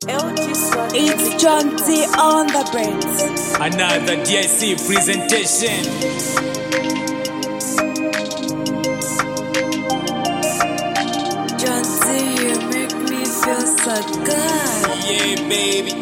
It's John T on the braids. Another DIC presentation. John T, you make me feel so good. Yeah, baby.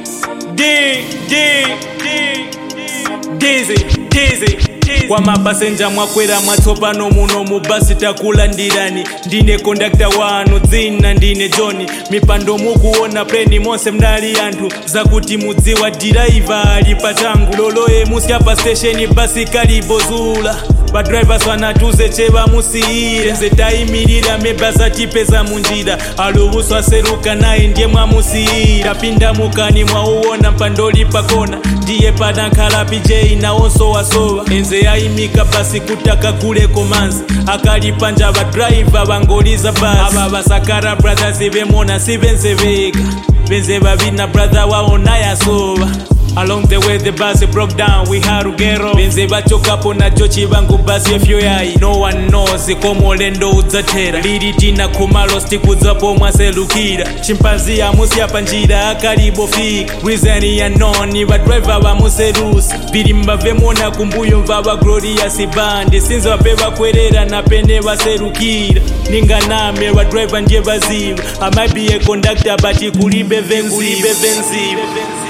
Dizzy. Kwa mapasenja mwakwera mwatopano muno mubasi takulandirani. Ndine kondakta wanu dzina ndine Johnny. Mipando mukuona pleni monse mdali anthu zakuti mudziwa diraiva ali pachangu. Loloye musyapa station basi kalibozula. Ba drivers wanatuze cheva musiire. Nze taimirira mebasa tipeza munjira. Alubuso aseruka naye ndiye mwamusiira. Pinda mukani mwauona mpandoli pakona. Ndiye padankhala PJ na onso wasowa. Enze yaimika basi kutaka kule komanzi. Akalipanja ba driver bangoliza basi. Aba basakara brothers bemona sibenze veka. Benze babina brother waona yasowa. Along the way the bus broke down, we had to get off. Benze bachokapo na jochi bangu basi efyo yai. No one knows komo lendo udzatera. Liri tina kumalo stiku zapo mwaselukira. Chimpanzi ya musi hapa njira akalibofika. Reason ya noni wa driver wa muserusi. Birimba vemona kumbuyo mvaba Glorious bandi. Sinza wapeba kwerera na pene waserukira. Ninga name wa driver ndiye baziva. I might be a conductor but kulibe venziva.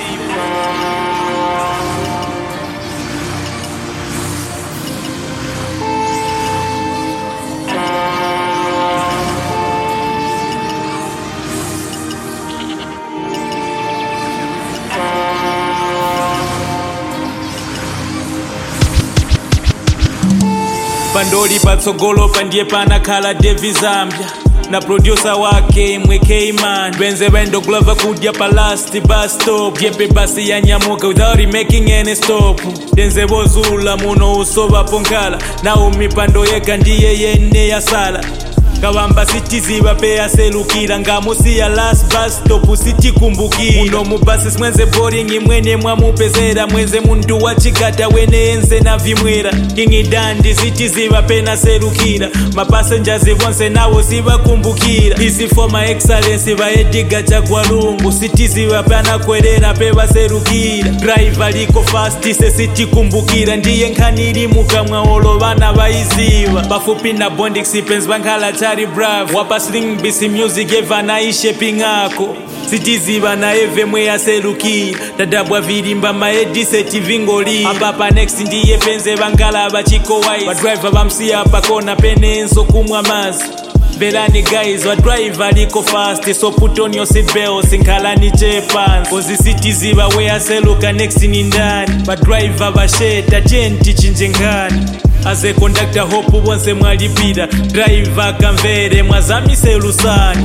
Pandoli patsogolo pandie panakhala Devi Zambia. Na producer wake mweke man. Benze bendo glova kudya pa last bus stop. Jepe basi ya nyamuka without making any stop. Denze bozula muno usoba ponkala. Na umipando yeka ndiye yene ya sala. Kawamba sitiziba pe aselukira ngamusi ya last bus stop sitikumbukira. Uno mubasi mwenze boring imwene mwamupezera. Mwenze mundu wachikata wene enze na vimwera. Kingi dandi sitiziba pe naselukira. Mapassengers vonse nawo sibakumbukira. Isi for my excellence baediga chakwa lungu. Sitiziba pe anakwerera pe baselukira. Driver liko fast se sitikumbukira. Ndiye nkaniri mukamwa olo bana baiziba. Bafupi na bondix sipens bankala bravo wapa sling bisi music eva na ishaping ako sitiziba na eve mwe yaselukira dadabwa virimba maedise tivingoli abapa next ndiye penze bangala bachiko wise ba driver bamsi apa kona pene enso kumwa mazi Belani guys wa driver liko fast so put on your seat belts inkalani chepans kozi sitiziba we yaseluka next ni ndani ba driver basheta chenti chinjengani. As a conductor hope wonse mwalipira. Driver kamvere mwazamise lusani.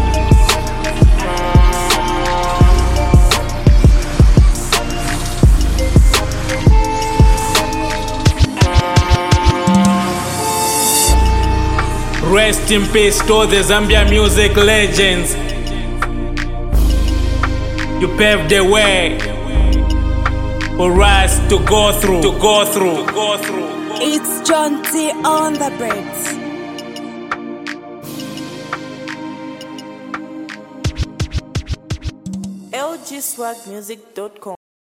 Rest in peace to the Zambia music legends. You paved the way for us to go through. It's John T on the braids. lgswagmusic.com